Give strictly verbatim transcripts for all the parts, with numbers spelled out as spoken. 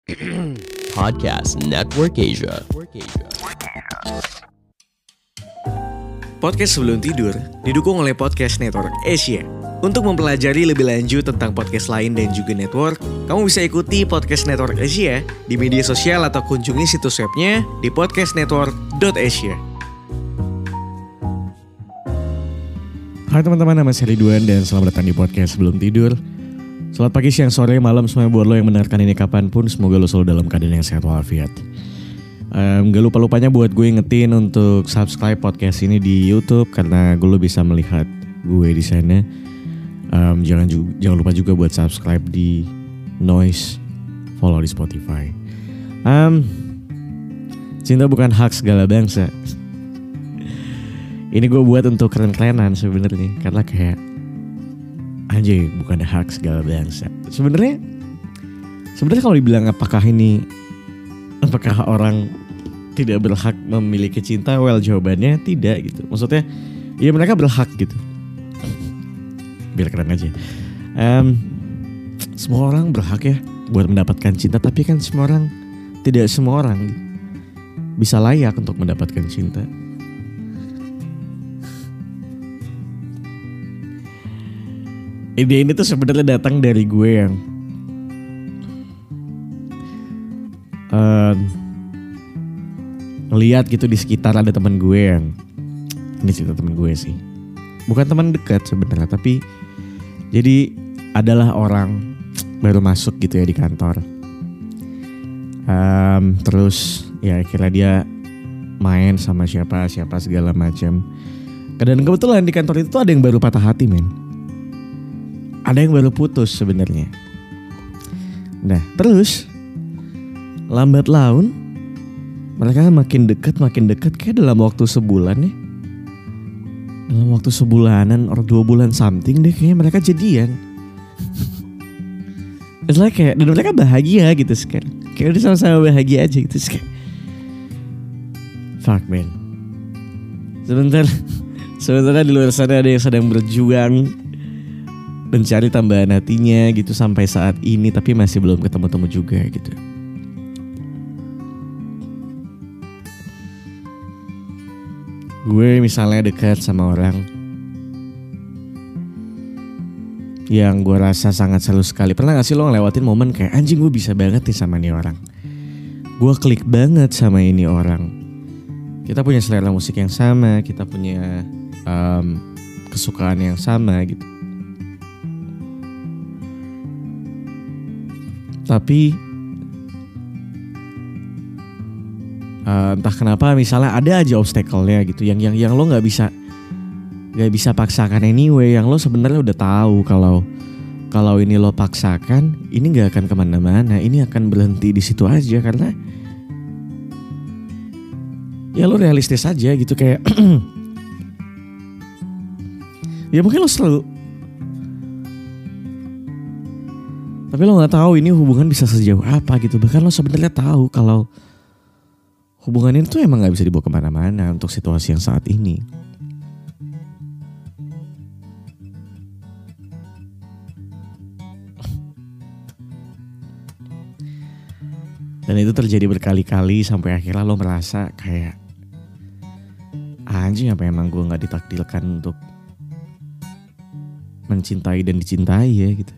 Podcast Network Asia. Podcast Sebelum Tidur didukung oleh Podcast Network Asia. Untuk mempelajari lebih lanjut tentang podcast lain dan juga network, kamu bisa ikuti Podcast Network Asia di media sosial atau kunjungi situs webnya di podcast network dot asia. Hai teman-teman, nama saya Ridwan dan selamat datang di Podcast Sebelum Tidur. Selamat pagi, siang, sore, malam semuanya buat lo yang mendengarkan ini kapanpun. Semoga lo selalu dalam keadaan yang sehat walafiat. um, Gak lupa-lupanya buat gue ingetin untuk subscribe podcast ini di YouTube, karena gue lo bisa melihat gue di sana. um, jangan, juga, jangan lupa juga buat subscribe di Noise, follow di Spotify. um, Cinta bukan hak segala bangsa. Ini gue buat untuk keren-kerenan sebenarnya, karena kayak anjay, bukan hak segala bangsa. Sebenarnya, sebenarnya kalau dibilang apakah ini, apakah orang tidak berhak memiliki cinta? Well, jawabannya tidak gitu. Maksudnya, ya mereka berhak gitu. Biar keren aja. Um, semua orang berhak ya buat mendapatkan cinta, tapi kan semua orang, tidak semua orang bisa layak untuk mendapatkan cinta. Ide ini tuh sebenarnya datang dari gue yang uh, ngeliat gitu di sekitar ada teman gue yang, ini cerita teman gue sih, bukan teman dekat sebenarnya, tapi jadi adalah orang baru masuk gitu ya di kantor. Um, terus ya akhirnya dia main sama siapa siapa segala macam. Dan kebetulan di kantor itu tuh ada yang baru patah hati, men. Ada yang baru putus sebenarnya. Nah, terus lambat laun mereka makin dekat, makin dekat kayak dalam waktu sebulan ya. Dalam waktu sebulanan atau dua bulan something deh kayaknya mereka jadian. It's like kayak, dan mereka bahagia gitu sekarang. Kayak udah sama-sama bahagia aja gitu sekarang. Fuck man. Sebentar, sebentar di luar sana ada yang sedang berjuang mencari tambahan hatinya gitu sampai saat ini, tapi masih belum ketemu-temu juga gitu. Gue misalnya dekat sama orang yang gue rasa sangat seru sekali. Pernah gak sih lo ngelewatin momen kayak anjing gue bisa banget nih sama ini orang, gue klik banget sama ini orang. Kita punya selera musik yang sama, kita punya um, kesukaan yang sama gitu. Tapi uh, entah kenapa misalnya ada aja obstacle-nya gitu yang yang yang lo nggak bisa nggak bisa paksakan anyway, yang lo sebenarnya udah tahu kalau kalau ini lo paksakan ini nggak akan kemana-mana, ini akan berhenti di situ aja, karena ya lo realistis aja gitu kayak ya mungkin lo selalu, tapi lo nggak tahu ini hubungan bisa sejauh apa gitu. Bahkan lo sebenarnya tahu kalau hubungan ini tuh emang nggak bisa dibawa kemana-mana untuk situasi yang saat ini. Dan itu terjadi berkali-kali sampai akhirnya lo merasa kayak anjing, apa emang gue nggak ditakdirkan untuk mencintai dan dicintai ya gitu.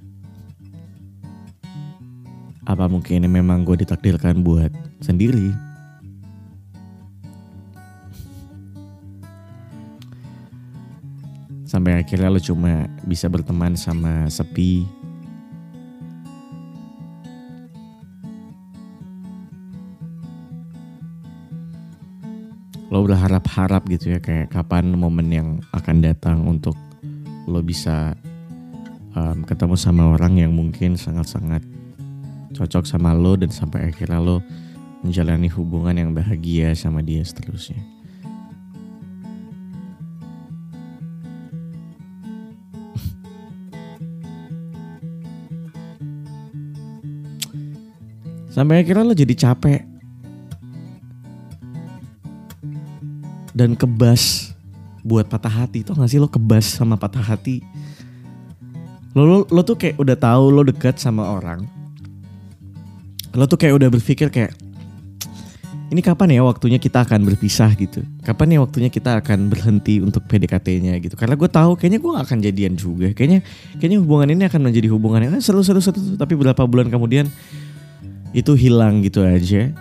Apa mungkin memang gue ditakdirkan buat sendiri? Sampai akhirnya lo cuma bisa berteman sama sepi. Lo berharap-harap gitu ya, kayak kapan momen yang akan datang untuk lo bisa um, ketemu sama orang yang mungkin sangat-sangat cocok sama lo, dan sampai akhirnya lo menjalani hubungan yang bahagia sama dia seterusnya. Sampai akhirnya lo jadi capek dan kebas buat patah hati. Tau gak sih lo kebas sama patah hati? Lo, lo, lo tuh kayak udah tahu lo dekat sama orang, lo tuh kayak udah berpikir kayak, ini kapan ya waktunya kita akan berpisah gitu. Kapan ya waktunya kita akan berhenti untuk P D K T-nya gitu. Karena gue tahu kayaknya gue gak akan jadian juga. Kayaknya kayaknya hubungan ini akan menjadi hubungan yang seru-seru-seru. Tapi beberapa bulan kemudian itu hilang gitu aja.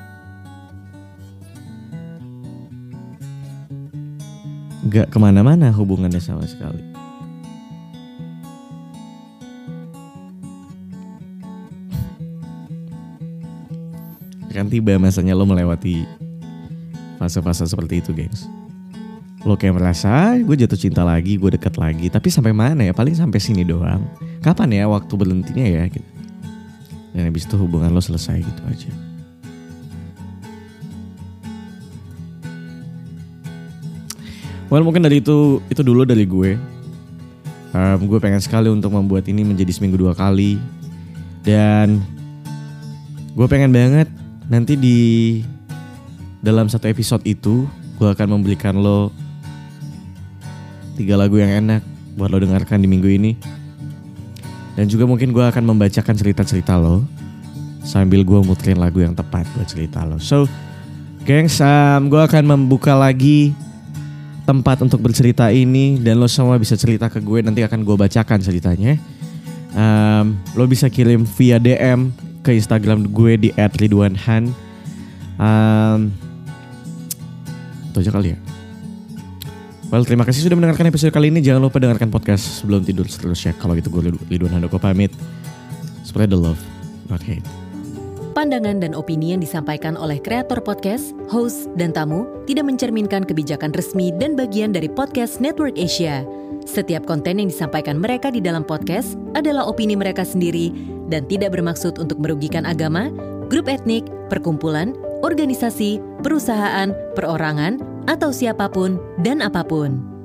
Gak kemana-mana hubungannya sama sekali. Kan tiba masanya lo melewati fase-fase seperti itu, gengs. Lo kayak merasa gue jatuh cinta lagi, gue dekat lagi, tapi sampai mana ya? Paling sampai sini doang. Kapan ya waktu berhentinya ya gitu. Dan habis itu hubungan lo selesai gitu aja. Well, mungkin dari itu itu dulu dari gue. Um, gue pengen sekali untuk membuat ini menjadi seminggu dua kali. Dan gue pengen banget nanti di dalam satu episode itu gue akan memberikan lo tiga lagu yang enak buat lo dengarkan di minggu ini. Dan juga mungkin gue akan membacakan cerita-cerita lo sambil gue muterin lagu yang tepat buat cerita lo. So, gengs, um, gue akan membuka lagi tempat untuk bercerita ini dan lo semua bisa cerita ke gue, nanti akan gue bacakan ceritanya. Um, lo bisa kirim via D M ke Instagram gue di et ridwanhan. Um, itu aja kali ya. Well, terima kasih sudah mendengarkan episode kali ini. Jangan lupa dengarkan podcast sebelum tidur terus ya. Kalau gitu gue Ridwan Handoko pamit. Spread the love, not hate. Pandangan dan opini yang disampaikan oleh kreator podcast, host, dan tamu tidak mencerminkan kebijakan resmi dan bagian dari Podcast Network Asia. Setiap konten yang disampaikan mereka di dalam podcast adalah opini mereka sendiri dan tidak bermaksud untuk merugikan agama, grup etnik, perkumpulan, organisasi, perusahaan, perorangan, atau siapapun dan apapun.